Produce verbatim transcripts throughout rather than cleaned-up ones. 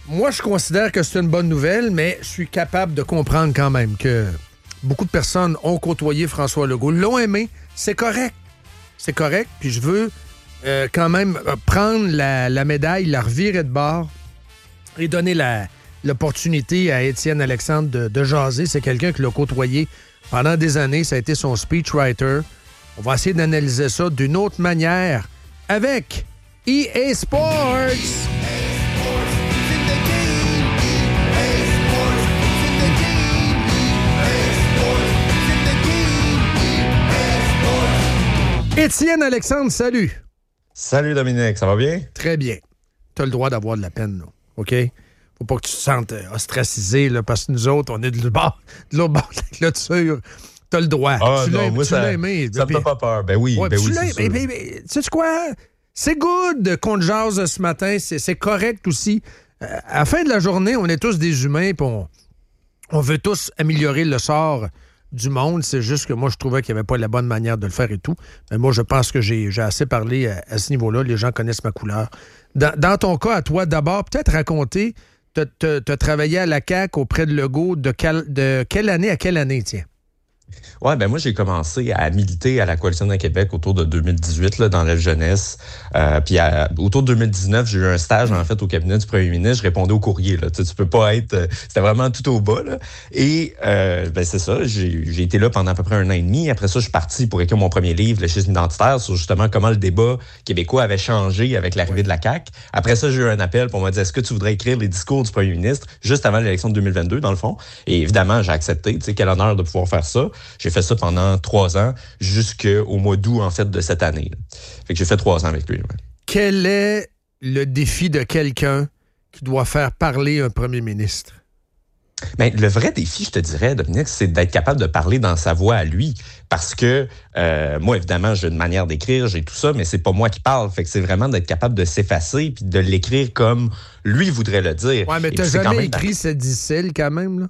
moi, je considère que c'est une bonne nouvelle, mais je suis capable de comprendre quand même que beaucoup de personnes ont côtoyé François Legault, l'ont aimé. C'est correct. C'est correct. Puis je veux euh, quand même prendre la, la médaille, la revirer de bord et donner la, l'opportunité à Étienne Alexandre de, de jaser. C'est quelqu'un qui l'a côtoyé pendant des années. Ça a été son speechwriter. On va essayer d'analyser ça d'une autre manière avec E A Sports. Étienne Alexandre, salut. Salut Dominique, ça va bien? Très bien. Tu as le droit d'avoir de la peine, là. OK? Faut pas que tu te sentes euh, ostracisé, là, parce que nous autres, on est de l'autre bord de la clôture. Tu as le droit. Ah tu non, l'as, moi, tu ça, l'as aimé. ça me fait pas peur. Ben oui, ouais, ben tu oui, l'as, c'est sûr. mais, mais, mais, sais-tu quoi? C'est good qu'on te jase ce matin. C'est, c'est correct aussi. Euh, à la fin de la journée, on est tous des humains, puis on, on veut tous améliorer le sort du monde. C'est juste que moi, je trouvais qu'il n'y avait pas la bonne manière de le faire et tout. Mais moi, je pense que j'ai, j'ai assez parlé à, à ce niveau-là. Les gens connaissent ma couleur. Dans, dans ton cas, à toi, d'abord, peut-être raconter, tu as travaillé à la C A Q auprès de Legault de, quel, de quelle année à quelle année, tiens? Ouais, ben moi, j'ai commencé à militer à la Coalition de Québec autour de deux mille dix-huit, là, dans la jeunesse. Euh, puis à, autour de deux mille dix-neuf, j'ai eu un stage, en fait, au cabinet du premier ministre. Je répondais au courrier, là. Tu sais, tu peux pas être... Euh, c'était vraiment tout au bas, là. Et, euh, ben c'est ça, j'ai, j'ai été là pendant à peu près un an et demi. Après ça, je suis parti pour écrire mon premier livre, Le schisme identitaire, sur justement comment le débat québécois avait changé avec l'arrivée de la C A Q. Après ça, j'ai eu un appel pour me dire, est-ce que tu voudrais écrire les discours du premier ministre juste avant l'élection de deux mille vingt-deux, dans le fond? Et évidemment, j'ai accepté. Tu sais, quel honneur de pouvoir faire ça. J'ai fait ça pendant trois ans, jusqu'au mois d'août, en fait, de cette année. Là. Fait que j'ai fait trois ans avec lui. Ouais. Quel est le défi de quelqu'un qui doit faire parler un premier ministre? Bien, le vrai défi, je te dirais, Dominique, c'est d'être capable de parler dans sa voix à lui. Parce que, euh, moi, évidemment, j'ai une manière d'écrire, j'ai tout ça, mais c'est pas moi qui parle. Fait que c'est vraiment d'être capable de s'effacer puis de l'écrire comme lui voudrait le dire. Ouais, mais t'as jamais même... écrit ce difficile quand même, là?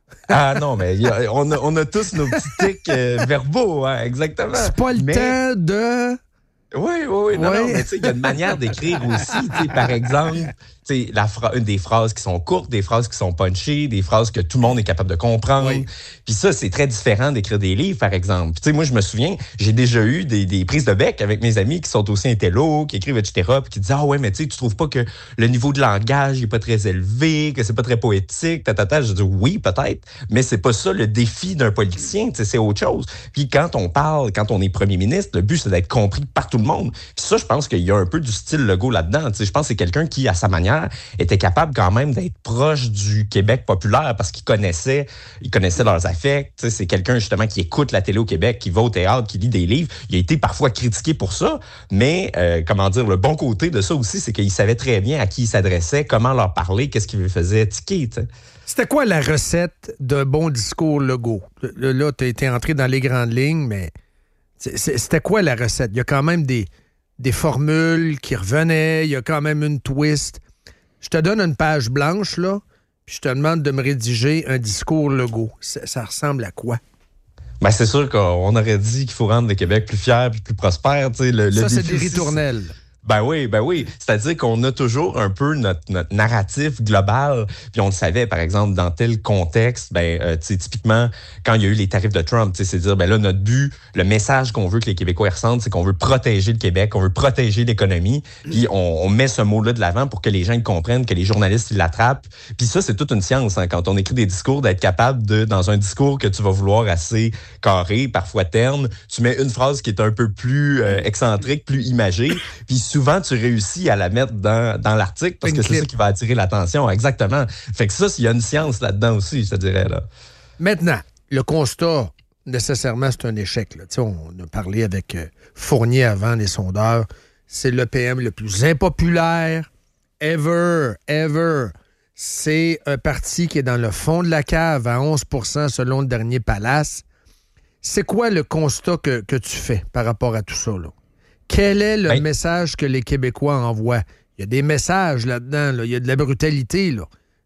Ah non, mais y a, on, a, on a tous nos petits tics euh, verbaux, hein, exactement. C'est pas le mais... temps de... Oui, oui, oui. Non, ouais. non, mais tu sais, il y a une manière d'écrire aussi. Tu sais, par exemple, tu sais, la fra- une des phrases qui sont courtes, des phrases qui sont punchées, des phrases que tout le monde est capable de comprendre. Oui. Puis ça, c'est très différent d'écrire des livres, par exemple. Puis tu sais, moi, je me souviens, j'ai déjà eu des, des prises de bec avec mes amis qui sont aussi intello, qui écrivent, et cetera, puis qui disent « Ah ouais, mais tu sais, tu trouves pas que le niveau de langage est pas très élevé, que c'est pas très poétique, ta, ta, ta. » Je dis « Oui, peut-être, mais c'est pas ça le défi d'un politicien, tu sais, c'est autre chose. » Puis quand on parle, quand on est premier ministre, le but, c'est d'être compris par tout le monde. Puis ça, je pense qu'il y a un peu du style Legault là-dedans. Tu sais, je pense que c'est quelqu'un qui, à sa manière, était capable quand même d'être proche du Québec populaire parce qu'il connaissait, il connaissait leurs affects. Tu sais, c'est quelqu'un, justement, qui écoute la télé au Québec, qui va au théâtre, qui lit des livres. Il a été parfois critiqué pour ça, mais, euh, comment dire, le bon côté de ça aussi, c'est qu'il savait très bien à qui il s'adressait, comment leur parler, qu'est-ce qui lui faisait tiquer, tu sais. C'était quoi la recette d'un bon discours Legault? Là, tu as été entré dans les grandes lignes, mais c'était quoi la recette? Il y a quand même des, des formules qui revenaient, il y a quand même une twist. Je te donne une page blanche, là, puis je te demande de me rédiger un discours Legault. Ça, ça ressemble à quoi? Ben, c'est sûr qu'on aurait dit qu'il faut rendre le Québec plus fier et plus prospère. Tu sais, le, ça, le c'est défi, des ritournelles. Ben oui, ben oui. C'est-à-dire qu'on a toujours un peu notre, notre narratif global, puis on le savait, par exemple, dans tel contexte, ben, euh, tu sais, typiquement, quand il y a eu les tarifs de Trump, tu sais, c'est dire, ben là, notre but, le message qu'on veut que les Québécois ressentent, c'est qu'on veut protéger le Québec, on veut protéger l'économie, puis on, on met ce mot-là de l'avant pour que les gens ils comprennent, que les journalistes, ils l'attrapent. Puis ça, c'est toute une science, hein, quand on écrit des discours, d'être capable de, dans un discours que tu vas vouloir assez carré, parfois terne, tu mets une phrase qui est un peu plus euh, excentrique, plus imagée, puis souvent, tu réussis à la mettre dans, dans l'article parce que c'est ça qui va attirer l'attention. Exactement. Fait que ça, il y a une science là-dedans aussi, je te dirais. Là. Maintenant, le constat, nécessairement, c'est un échec. Là. On a parlé avec euh, Fournier avant, les sondeurs. C'est le P M le plus impopulaire ever, ever. C'est un parti qui est dans le fond de la cave à onze pour cent selon le dernier Palace. C'est quoi le constat que, que tu fais par rapport à tout ça, là? Quel est le ben, message que les Québécois envoient? Il y a des messages là-dedans, là. Il y a de la brutalité, là.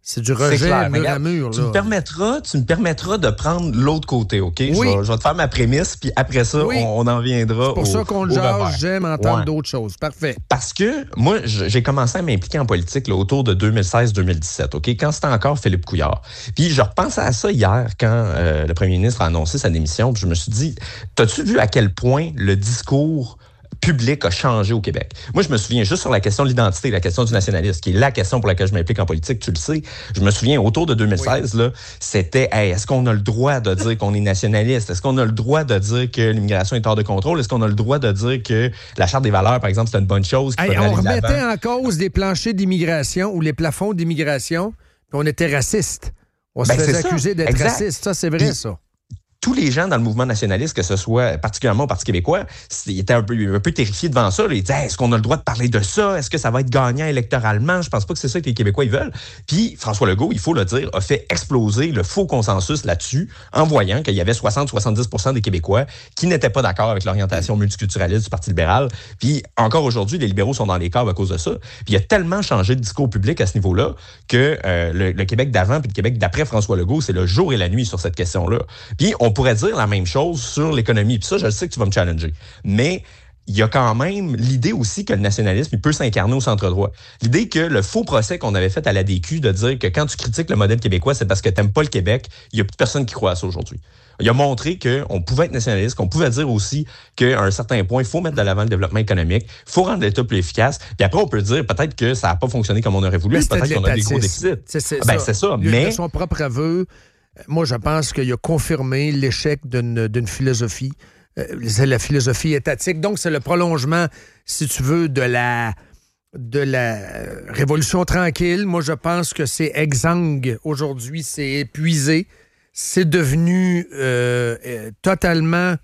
C'est du rejet clair, mur regarde, à mur. Tu là. me permettras, tu me permettras de prendre l'autre côté, OK? Oui. Je, vais, je vais te faire ma prémisse, puis après ça, Oui. on, on en viendra. C'est pour au, ça qu'on le au jase, revers. j'aime entendre Ouais. d'autres choses. Parfait. Parce que moi, j'ai commencé à m'impliquer en politique là, autour de deux mille seize deux mille dix-sept, OK? Quand c'était encore Philippe Couillard. Puis je repensais à ça hier quand euh, le premier ministre a annoncé sa démission. Puis je me suis dit, t'as-tu vu à quel point le discours public a changé au Québec? Moi, je me souviens juste sur la question de l'identité, la question du nationalisme, qui est la question pour laquelle je m'implique en politique, tu le sais. Je me souviens, autour de deux mille seize, oui. là, c'était hey, est-ce qu'on a le droit de dire qu'on est nationaliste? Est-ce qu'on a le droit de dire que l'immigration est hors de contrôle? Est-ce qu'on a le droit de dire que la Charte des valeurs, par exemple, c'est une bonne chose? Hey, on remettait en cause des planchers d'immigration ou les plafonds d'immigration, puis on était raciste. On se ben, faisait accuser d'être exact. raciste. Ça, c'est vrai, puis, ça. Tous les gens dans le mouvement nationaliste, que ce soit particulièrement au Parti québécois, ils étaient un peu, un peu terrifiés devant ça. Là. Ils disaient, hey, est-ce qu'on a le droit de parler de ça? Est-ce que ça va être gagnant électoralement? Je pense pas que c'est ça que les Québécois ils veulent. Puis François Legault, il faut le dire, a fait exploser le faux consensus là-dessus en voyant qu'il y avait soixante à soixante-dix pour cent des Québécois qui n'étaient pas d'accord avec l'orientation multiculturaliste du Parti libéral. Puis encore aujourd'hui, les libéraux sont dans les caves à cause de ça. Puis il a tellement changé de discours public à ce niveau-là que euh, le, le Québec d'avant puis le Québec d'après François Legault, c'est le jour et la nuit sur cette question-là. Puis on pourrait dire la même chose sur l'économie. Puis ça, je sais que tu vas me challenger. Mais il y a quand même l'idée aussi que le nationalisme, il peut s'incarner au centre-droit. L'idée que le faux procès qu'on avait fait à l'A D Q de dire que quand tu critiques le modèle québécois, c'est parce que t'aimes pas le Québec, il y a plus personne qui croit à ça aujourd'hui. Il a montré qu'on pouvait être nationaliste, qu'on pouvait dire aussi qu'à un certain point, il faut mettre de l'avant le développement économique, il faut rendre l'État plus efficace. Puis après, on peut dire peut-être que ça n'a pas fonctionné comme on aurait voulu, mais peut-être qu'on a des gros déficits. C'est, c'est, ah ben, ça. c'est ça. Il mais de son propre aveu, moi, je pense qu'il a confirmé l'échec d'une, d'une philosophie. Euh, c'est la philosophie étatique. Donc, c'est le prolongement, si tu veux, de la, de la Révolution tranquille. Moi, je pense que c'est exsangue. Aujourd'hui, c'est épuisé. C'est devenu euh, euh, totalement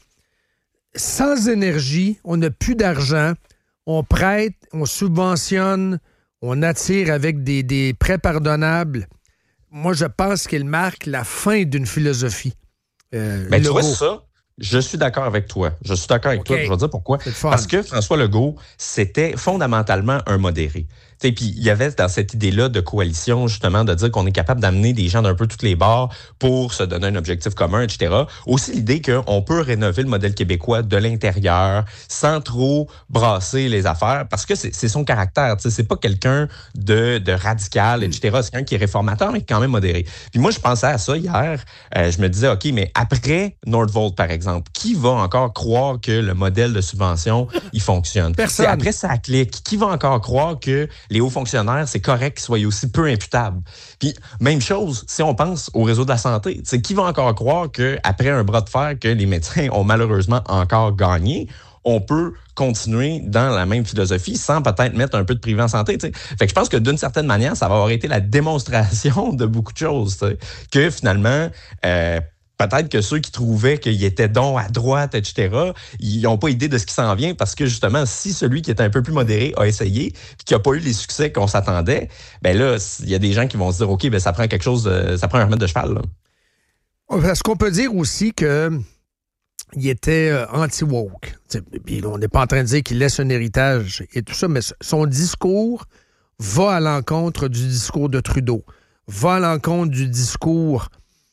sans énergie. On n'a plus d'argent. On prête, on subventionne, on attire avec des, des prêts pardonnables. Moi, je pense qu'il marque la fin d'une philosophie. Euh, ben, tu vois ça, je suis d'accord avec toi. Je suis d'accord avec okay. toi. Je vais dire pourquoi. Parce que François Legault, c'était fondamentalement un modéré. Puis il y avait dans cette idée-là de coalition, justement, de dire qu'on est capable d'amener des gens d'un peu tous les bords pour se donner un objectif commun, et cetera. Aussi l'idée qu'on peut rénover le modèle québécois de l'intérieur sans trop brasser les affaires, parce que c'est, c'est son caractère. T'sais. C'est pas quelqu'un de, de radical, et cetera. C'est quelqu'un qui est réformateur, mais quand même modéré. Puis moi, je pensais à ça hier. Euh, je me disais, OK, mais après Nordvolt, par exemple, qui va encore croire que le modèle de subvention, il fonctionne? Personne. T'sais, après ça clique. Qui va encore croire que les hauts fonctionnaires, c'est correct qu'ils soient aussi peu imputables. Puis, même chose, si on pense au réseau de la santé, c'est qui va encore croire qu'après un bras de fer que les médecins ont malheureusement encore gagné, on peut continuer dans la même philosophie sans peut-être mettre un peu de privé en santé. T'sais. Fait que je pense que d'une certaine manière, ça va avoir été la démonstration de beaucoup de choses. T'sais. Que finalement, euh, peut-être que ceux qui trouvaient qu'il était don à droite, et cetera, ils n'ont pas idée de ce qui s'en vient parce que justement, si celui qui était un peu plus modéré a essayé et qui n'a pas eu les succès qu'on s'attendait, ben là, il y a des gens qui vont se dire, OK, ben ça prend quelque chose, de, ça prend un remède de cheval. Là. Est-ce qu'on peut dire aussi que il était euh, anti-woke? Puis on n'est pas en train de dire qu'il laisse un héritage et tout ça, mais son discours va à l'encontre du discours de Trudeau, va à l'encontre du discours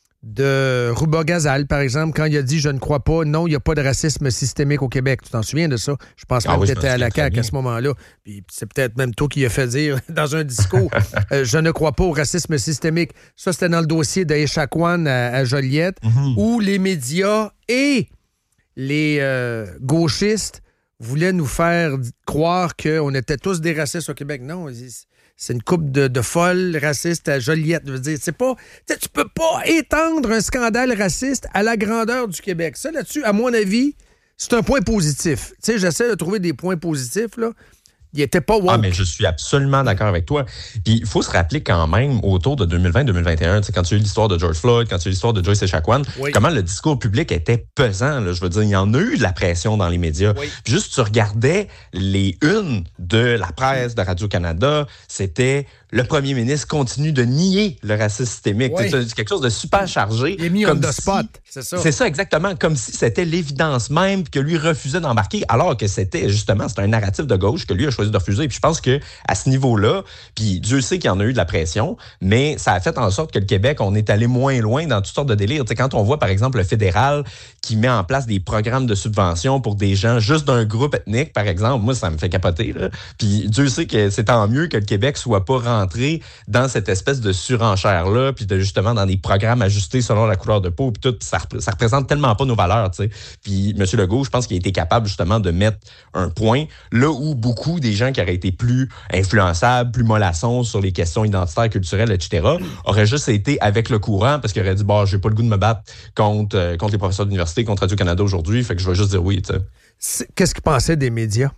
de Rouba-Gazal, par exemple, quand il a dit « Je ne crois pas, non, il n'y a pas de racisme systémique au Québec ». Tu t'en souviens de ça? Je pense même ah oui, que tu étais à la C A Q à ce moment-là. Puis c'est peut-être même toi qui a fait dire dans un discours euh, « Je ne crois pas au racisme systémique ». Ça, c'était dans le dossier d'Echaquan à, à Joliette, mm-hmm. où les médias et les euh, gauchistes voulaient nous faire croire qu'on était tous des racistes au Québec. Non, c'est une couple de, de folles racistes à Joliette. Je veux dire, c'est pas, tu peux pas étendre un scandale raciste à la grandeur du Québec. Ça, là-dessus, à mon avis, c'est un point positif. Tu sais, j'essaie de trouver des points positifs, là. Il était pas woke. Ah, mais je suis absolument d'accord avec toi. Puis il faut se rappeler quand même, autour de deux mille vingt deux mille vingt et un, quand tu as eu l'histoire de George Floyd, quand tu as eu l'histoire de Joyce Echaquan, oui. comment le discours public était pesant. Là, je veux dire, il y en a eu de la pression dans les médias. Oui. Puis juste, tu regardais les unes de la presse, de Radio-Canada, c'était le premier ministre continue de nier le racisme systémique. Oui. C'est quelque chose de super chargé. Il est mis comme on the si, spot, c'est ça. C'est ça, exactement. Comme si c'était l'évidence même que lui refusait d'embarquer, alors que c'était justement, c'était un narratif de gauche que lui a choisi de refuser. Puis je pense qu'à ce niveau-là, puis Dieu sait qu'il y en a eu de la pression, mais ça a fait en sorte que le Québec, on est allé moins loin dans toutes sortes de délires. Tu sais, quand on voit, par exemple, le fédéral qui met en place des programmes de subvention pour des gens juste d'un groupe ethnique, par exemple, moi, ça me fait capoter, là. Puis Dieu sait que c'est tant mieux que le Québec soit pas rentré dans cette espèce de surenchère-là, puis de justement dans des programmes ajustés selon la couleur de peau, puis tout, ça, ça représente tellement pas nos valeurs, tu sais. Puis M. Legault, je pense qu'il a été capable justement de mettre un point là où beaucoup des gens qui auraient été plus influençables, plus mollassons sur les questions identitaires, culturelles, et cetera, auraient juste été avec le courant parce qu'ils auraient dit, bon, j'ai pas le goût de me battre contre, euh, contre les professeurs d'université, contre Radio-Canada aujourd'hui, fait que je vais juste dire oui, tu sais. Qu'est-ce qu'il pensait des médias?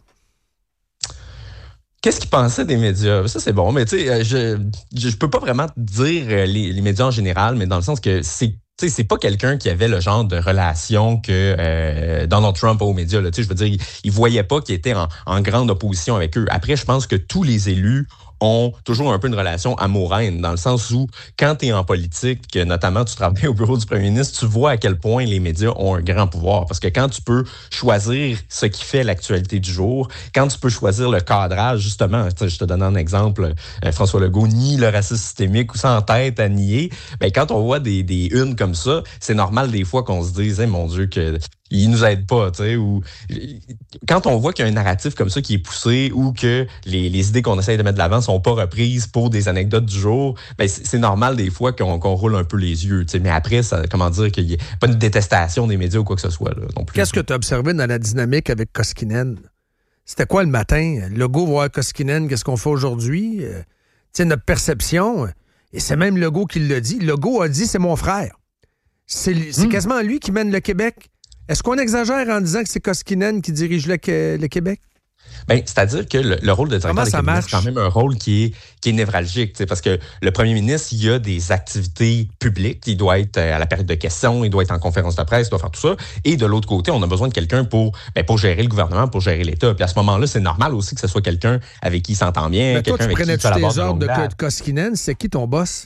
Qu'est-ce qu'il pensait des médias? Ça, c'est bon, mais tu sais, je, je je peux pas vraiment dire les, les médias en général, mais dans le sens que c'est Tu sais, c'est pas quelqu'un qui avait le genre de relation que euh, Donald Trump a aux médias. Là. Tu sais, je veux dire, il, il voyait pas qu'il était en, en grande opposition avec eux. Après, je pense que tous les élus ont toujours un peu une relation amoureuse, dans le sens où, quand tu es en politique, que notamment tu travailles au bureau du premier ministre, tu vois à quel point les médias ont un grand pouvoir. Parce que quand tu peux choisir ce qui fait l'actualité du jour, quand tu peux choisir le cadrage, justement, je te donne un exemple, euh, François Legault nie le racisme systémique ou ça en tête à nier, ben quand on voit des, des unes comme ça, c'est normal des fois qu'on se dise, hey, mon Dieu, que il nous aide pas, tu sais, ou quand on voit qu'il y a un narratif comme ça qui est poussé ou que les, les idées qu'on essaye de mettre de l'avant sont pas reprises pour des anecdotes du jour, ben c'est, c'est normal des fois qu'on, qu'on roule un peu les yeux, tu sais, mais après, ça, comment dire, qu'il y ait pas une détestation des médias ou quoi que ce soit, là, non plus. Qu'est-ce que tu as observé dans la dynamique avec Koskinen? C'était quoi le matin? Legault va voir Koskinen, qu'est-ce qu'on fait aujourd'hui? Euh, tu sais, notre perception, et c'est même Legault qui l'a dit. Legault a dit, c'est mon frère. C'est, c'est mmh. quasiment lui qui mène le Québec. Est-ce qu'on exagère en disant que c'est Koskinen qui dirige le, le Québec? Bien, c'est-à-dire que le, le rôle de directeur de cabinet, c'est quand même un rôle qui est, qui est névralgique, parce que le premier ministre, il y a des activités publiques, il doit être à la période de questions, il doit être en conférence de presse, il doit faire tout ça, et de l'autre côté, on a besoin de quelqu'un pour, ben, pour gérer le gouvernement, pour gérer l'État. Puis à ce moment-là, c'est normal aussi que ce soit quelqu'un avec qui il s'entend bien, mais quelqu'un toi, tu avec qui il fait prenais-tu tes ordres de, de Koskinen? C'est qui ton boss?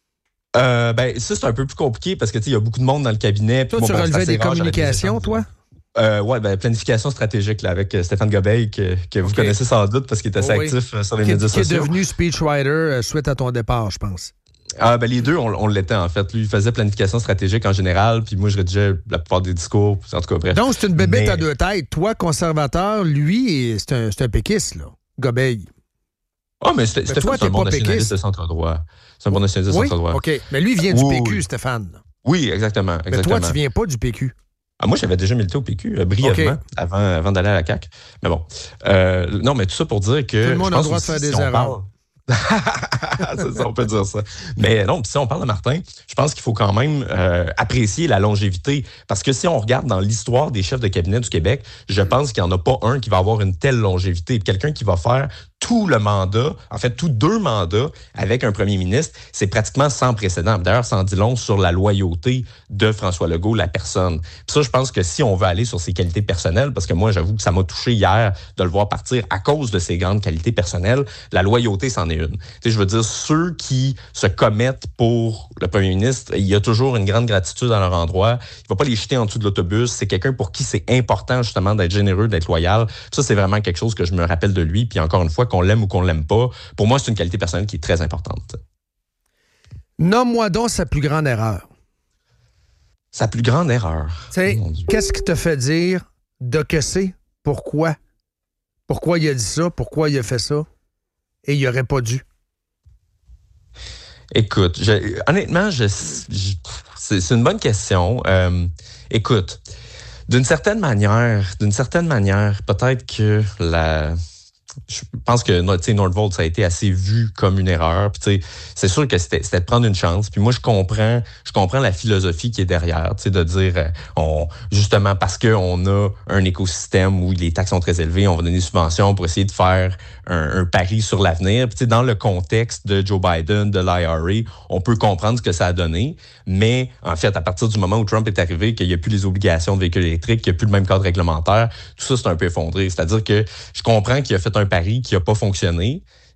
Euh, ben, ça, c'est un peu plus compliqué parce que, tu sais, il y a beaucoup de monde dans le cabinet. Toi, bon, tu bon, relevais des communications, toi? Euh, oui, ben, planification stratégique là, avec Stéphane Gobeil, que, que vous okay. connaissez sans doute parce qu'il est assez oui. actif sur les qui, médias qui sociaux. Qui est devenu speechwriter euh, suite à ton départ, je pense. Ah, ben, les deux, on, on l'était en fait. Lui, il faisait planification stratégique en général, puis moi, je rédigeais la plupart des discours. En tout cas, bref. Donc, c'est une bébête Mais... à deux têtes. Toi, conservateur, lui, c'est un, c'est un péquiste, là, Gobeil. Ah, oh, mais c'était, Stéphane, c'est un bon nationaliste de centre-droit. C'est un bon nationaliste de oui? centre-droit. OK. Mais lui, il vient oui, du P Q, oui. Stéphane. Oui, exactement, exactement. Mais toi, tu viens pas du P Q. Ah, moi, j'avais déjà milité au P Q, euh, brièvement, okay. avant, avant d'aller à la C A Q. Mais bon. Euh, non, mais tout ça pour dire que... Tout le monde a le droit de faire des si erreurs. c'est ça, on peut dire ça. Mais non, si on parle de Martin, je pense qu'il faut quand même euh, apprécier la longévité. Parce que si on regarde dans l'histoire des chefs de cabinet du Québec, je pense qu'il n'y en a pas un qui va avoir une telle longévité. Quelqu'un qui va faire tout le mandat, en fait, tous deux mandats avec un premier ministre, c'est pratiquement sans précédent. D'ailleurs, ça en dit long sur la loyauté de François Legault, la personne. Puis ça, je pense que si on veut aller sur ses qualités personnelles, parce que moi, j'avoue que ça m'a touché hier de le voir partir à cause de ses grandes qualités personnelles, la loyauté, c'en est une. Tu sais, je veux dire, ceux qui se commettent pour le premier ministre, il y a toujours une grande gratitude à leur endroit. Il ne va pas les jeter en dessous de l'autobus. C'est quelqu'un pour qui c'est important, justement, d'être généreux, d'être loyal. Puis ça, c'est vraiment quelque chose que je me rappelle de lui. Puis encore une fois, qu'on l'aime ou qu'on l'aime pas, pour moi, c'est une qualité personnelle qui est très importante. Nomme-moi donc sa plus grande erreur. Sa plus grande erreur? Tu sais, qu'est-ce qui te fait dire de que c'est? Pourquoi? Pourquoi il a dit ça? Pourquoi il a fait ça? Et il n'aurait pas dû. Écoute, je, honnêtement, je, je, c'est, c'est une bonne question. Euh, écoute, d'une certaine manière, d'une certaine manière, peut-être que la... Je pense que Nordvolt, ça a été assez vu comme une erreur. Puis, c'est sûr que c'était, c'était de prendre une chance. Puis moi, je comprends, je comprends la philosophie qui est derrière, de dire, on, justement, parce qu'on a un écosystème où les taxes sont très élevées, on va donner des subventions pour essayer de faire un, un pari sur l'avenir. Puis, dans le contexte de Joe Biden, de l'I R A, on peut comprendre ce que ça a donné. Mais, en fait, à partir du moment où Trump est arrivé, qu'il n'y a plus les obligations de véhicules électriques, qu'il n'y a plus le même cadre réglementaire, tout ça, c'est un peu effondré. C'est-à-dire que je comprends qu'il a fait un pari qui n'a pas fonctionné,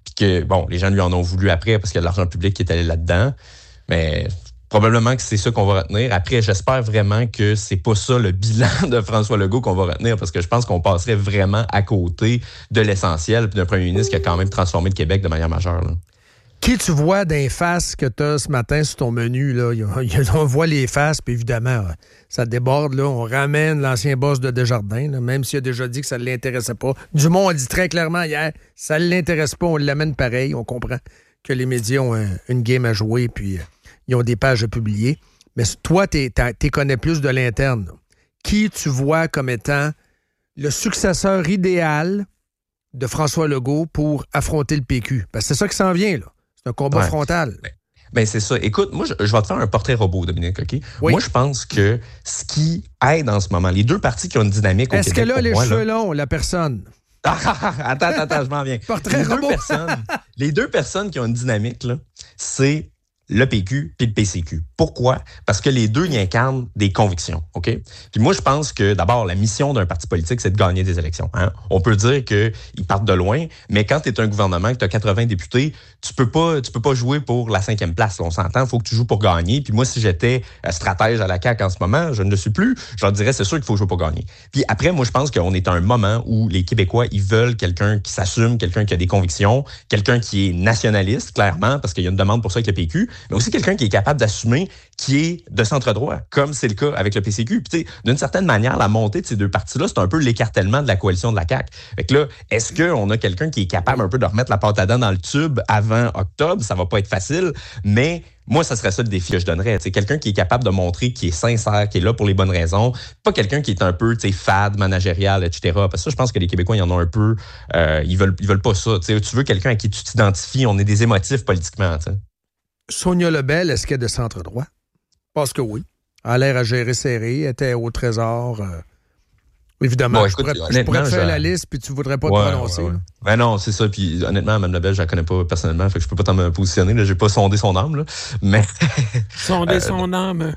Puis que, bon, les gens lui en ont voulu après parce qu'il y a de l'argent public qui est allé là-dedans. Mais probablement que c'est ça qu'on va retenir. Après, j'espère vraiment que c'est pas ça le bilan de François Legault qu'on va retenir parce que je pense qu'on passerait vraiment à côté de l'essentiel puis d'un premier ministre qui a quand même transformé le Québec de manière majeure, là. Qui tu vois dans les faces que tu as ce matin sur ton menu? Là? On voit les faces, puis évidemment, ça déborde. Là. On ramène l'ancien boss de Desjardins, là, même s'il a déjà dit que ça ne l'intéressait pas. Dumont a dit très clairement hier, ça ne l'intéresse pas, on l'amène pareil. On comprend que les médias ont un, une game à jouer, puis euh, ils ont des pages à publier. Mais toi, tu connais plus de l'interne. Là. Qui tu vois comme étant le successeur idéal de François Legault pour affronter le P Q? Parce que c'est ça qui s'en vient, là. C'est un combat ouais. frontal. Ben, ben c'est ça. Écoute, moi, je, je vais te faire un portrait robot, Dominique, OK? Oui. Moi, je pense que ce qui aide en ce moment, les deux partis qui ont une dynamique au Est-ce Québec... Est-ce que là, les moi, cheveux là, longs, la personne... attends, attends, attends, je m'en viens. Portrait les, robot. Deux personnes, les deux personnes qui ont une dynamique, là, c'est le P Q puis le P C Q. Pourquoi? Parce que les deux y incarnent des convictions, OK? Puis moi, je pense que, d'abord, la mission d'un parti politique, c'est de gagner des élections. Hein? On peut dire qu'ils partent de loin, mais quand tu es un gouvernement, que tu as quatre-vingts députés, tu peux pas tu peux pas jouer pour la cinquième place. Là, on s'entend, il faut que tu joues pour gagner. Puis moi, si j'étais stratège à la C A Q en ce moment, je ne le suis plus, je leur dirais, c'est sûr qu'il faut jouer pour gagner. Puis après, moi, je pense qu'on est à un moment où les Québécois, ils veulent quelqu'un qui s'assume, quelqu'un qui a des convictions, quelqu'un qui est nationaliste, clairement, parce qu'il y a une demande pour ça avec le P Q, mais aussi quelqu'un qui est capable d'assumer qui est de centre-droit, comme c'est le cas avec le P C Q. Puis, tu sais, d'une certaine manière, la montée de ces deux partis-là, c'est un peu l'écartèlement de la coalition de la C A Q. Fait que là, est-ce qu'on a quelqu'un qui est capable un peu de remettre la pâte à dents dans le tube avant octobre? Ça va pas être facile, mais moi, ça serait ça le défi que je donnerais. C'est quelqu'un qui est capable de montrer, qui est sincère, qui est là pour les bonnes raisons. Pas quelqu'un qui est un peu, tu sais, fade, managérial, et cetera. Parce que ça, je pense que les Québécois, ils en ont un peu. Euh, ils veulent, ils veulent pas ça. T'sais, tu veux quelqu'un à qui tu t'identifies. On est des émotifs politiquement, tu sais. Sonia Lebel, est-ce qu'elle est de centre-droit? Je pense que oui. Elle a l'air à gérer serré, elle était au Trésor. Euh, évidemment, bon, écoute, je pourrais, je pourrais te faire la liste, puis tu ne voudrais pas ouais, te prononcer. Ouais, ouais. Ben non, c'est ça. Puis honnêtement, Mme Lebel, je la connais pas personnellement, fait que je peux pas t'en me positionner. Là, j'ai pas sondé son âme, là. Mais sonder euh, son âme.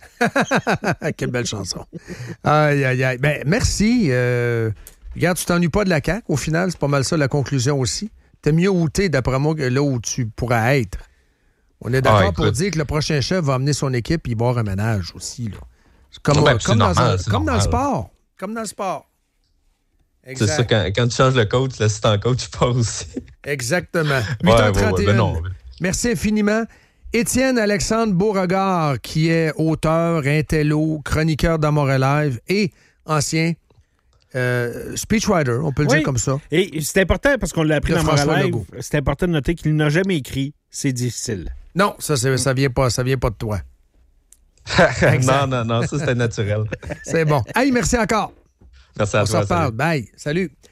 Quelle belle chanson. Aïe, aïe, aïe. Ben, merci. Euh, regarde, tu t'ennuies pas de la C A Q. Au final, c'est pas mal ça la conclusion aussi. T'es mieux où t'es, d'après moi, que là où tu pourrais être. On est d'accord ah, pour dire que le prochain chef va amener son équipe et il va avoir un ménage aussi. Là. Comme, ben, comme, normal, dans, un, comme dans le sport. Là. Comme dans le sport. Exact. C'est ça, quand, quand tu changes le coach, l'assistant coach part aussi. Exactement. huit heures trente et un. Ouais, ouais, ouais, ben non. Merci infiniment. Étienne Alexandre Beauregard, qui est auteur, intello, chroniqueur d'Amour Live et ancien euh, speechwriter, on peut le oui. dire comme ça. Et c'est important, parce qu'on l'a appris dans Amour Live, c'est important de noter qu'il n'a jamais écrit « C'est difficile ». Non, ça, ça vient pas, ça vient pas de toi. non, non, non, ça, c'était naturel. C'est bon. Hey, merci encore. Merci à On toi. On s'en parle. Bye. Salut.